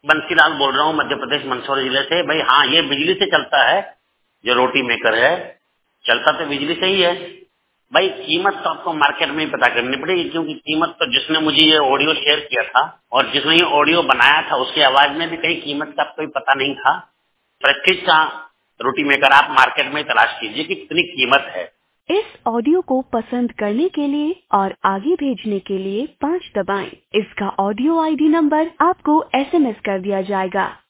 बंसीलाल बोल रहा हूँ मध्य प्रदेश मंदसौर जिले से। भाई हाँ, ये बिजली से चलता है जो रोटी मेकर है, चलता तो बिजली से ही है। भाई कीमत तो आपको मार्केट में ही पता करनी पड़ेगी, क्योंकि कीमत तो जिसने मुझे ये ऑडियो शेयर किया था और जिसने ये ऑडियो बनाया था उसकी आवाज में भी कहीं कीमत का कोई पता नहीं था। प्रेस्टीज का रोटी मेकर आप मार्केट में तलाश कीजिए कि कितनी कीमत है। इस ऑडियो को पसंद करने के लिए और आगे भेजने के लिए 5 दबाएं। इसका ऑडियो आईडी नंबर आपको SMS कर दिया जाएगा।